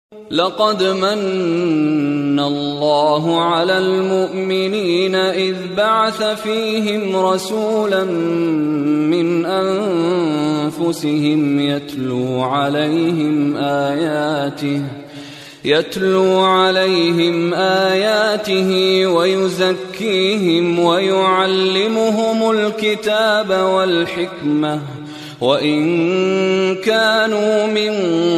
لقد من الله على المؤمنين إذ بعث فيهم رسولا من أنفسهم يتلو عليهم آياته ويزكيهم ويعلمهم الكتاب والحكمة وإن كانوا من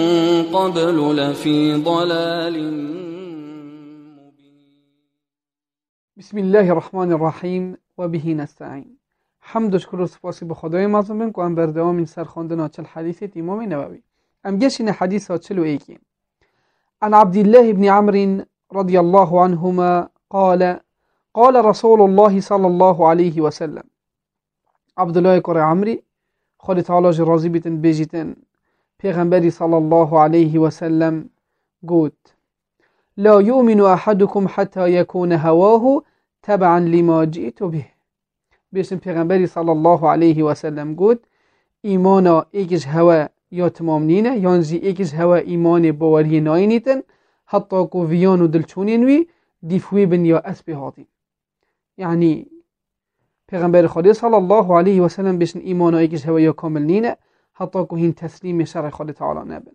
قبل لفي ضلال مبين. بسم الله الرحمن الرحیم و به نستعین. حمد و شکر و سپاسی به خدای مظلوم که بر دوام این سرخواندن چل حدیث امام نووی. ام گشین حدیث ها 41. عن عبد الله بن عمرو رضي الله عنهما قال رسول الله صلى الله عليه وسلم. عبد الله كر عمري خود تعالی راضی بیتن بجیتن پیغمبری صلی الله علیه و سلم گوت: لا يؤمن احدكم حتى يكون هواه تبعا لما جئت به. بیشتن پیغمبری صلی الله علیه و سلم گوت: ایمانا ایکش هوا یا تمام نینه، یانزی ایکش هوا ایمان باوری ناینیتن حتی کو ویان و دلچونینوی دیفوی بن یا اسبی هاتین. یعنی پیغمبر خدا صلی الله علیه و سلم بیشتن ایمان ایکش هوا یا کامل نینه حتی کو هین تسلیم شرع خدا تعالی نبن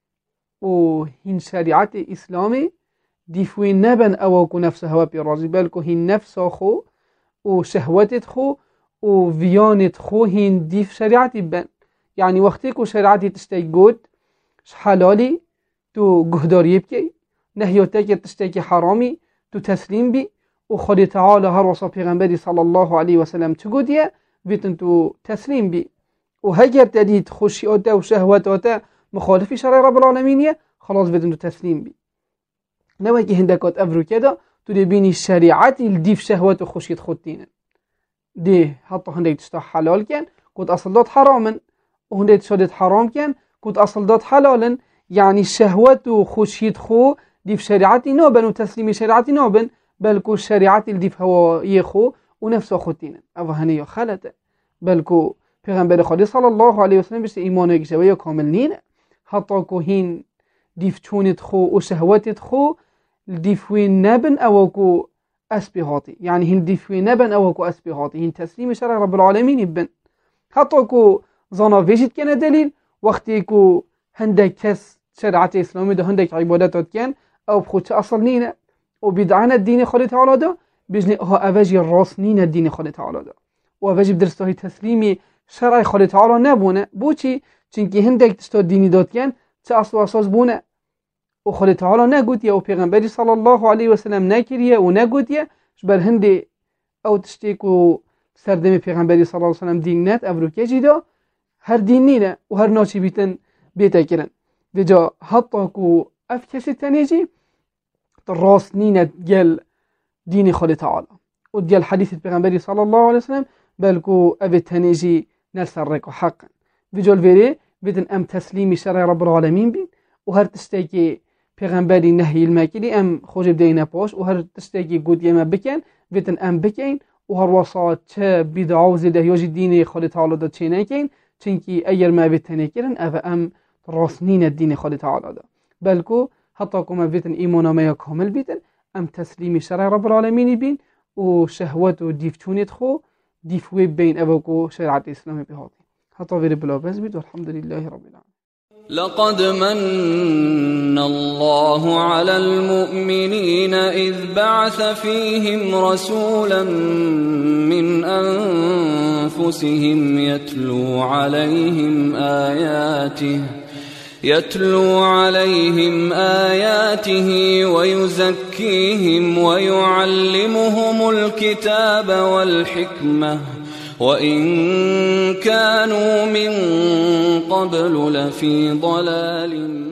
و هین شریعت اسلامی دیفوی نبن او کو نفس هوا پی راضی، بلکو هین نفس خو و شهوتت خو و ویانت خو هین دیف شریعتی بن. یعنی وقتی که شریعتی تشتی گود حلالی تو گهداری بکی، نهیاتی که تشتی که حرامی تو تسلیم بی و خود تعالی هر وصا پیغمبری صلی الله علیه و سلم تو گودیه بیتن تو تسلیم بی و هگر تدید خوشیات و شهوتات مخالفی شرع رب العالمینیه خلاص بیتن تو تسلیم بی. نوی که هندکات افرو کده تو دی بینی شریعتی الدیف شهوت و خوشیت خود دینن دی حتی هندک تشتا حلال کن کود اصل داد حرامن و هندک تشتا حرام کن کود اصل داد حلالن. یعنی شهوت و خوشیت خو دیف شریعتی نابن و تسلیم شریعتی نابن، بلکو شریعت الدیف هوایی خو و نفس خود دینن. او هنه یا خلطه، بلکو پیغمبر خدا صلی الله علیه و سلم بیشتر ایمانه کشوه یا کامل نینه حتی که هین دیف چونت خو و شهوتت خو دیفوی نبن او کو اسبی هاتی. یعنی هین دیفوی نبن او کو اسبی هاتی، هین تسلیم شرع رب العالمین بن حتی که زانا ویجید کنه دلیل وقتی که هندک کس شریعت اسلامی ده هندک عبادتات کن او بخود اصل نینه و بدعان الدین خود تعالی ده بجنی ها اوجی راست نینه الدین خود تعالی ده و اوجی بدرسته تسلیمی شرع خود تعالی نبونه. بوچی؟ چونکه هندک تشتا دینی داد کن چه اصل و اساس بونه و خود تعالی نگوتیه و پیغمبری صلی الله علیه و سلم نکریه و نگوتیه بر هندی او تشتی که سردم پیغمبری صلی الله علیه و سلم دین نت افروکه جیدا هر دین نینه و هر ناچی بیتن بیتا کرن دجا حتی که اف کسی تنیجی راست نینه گل دین خود تعالی و گل حدیث پیغمبری صلی الله علیه و سلم بلکو اف تنیجی نسر رکو حقا دجا الویره بیتن ام تسلیم شرع رب العالمین بین و هر تشتی که پیغمبری نهی المکلی ام خوش بدینه پاش و هر تشتی که گود یما بکن بیتن ام بکن و هر واسط چه بدعا و زده یاجی دین خود تعالی دا چه نکن چنکی اگر ما بیتنه کرن او ام راسنین الدین خود تعالی دا بلکو حتی که ما بیتن ایمانا ما کامل بیتن ام تسلیم شرع رب العالمین بین و شهوت و دیفچونت خو دیفوی بین او کو شریعت اسلامی بهاتی حتی ویره بلا بز بید والحمدلله رب العالمین. لقد من الله على المؤمنين إذ بعث فيهم رسولا من أنفسهم يتلو عليهم آياته ويزكيهم ويعلمهم الكتاب والحكمة وإن كانوا من قبل لفي ضلال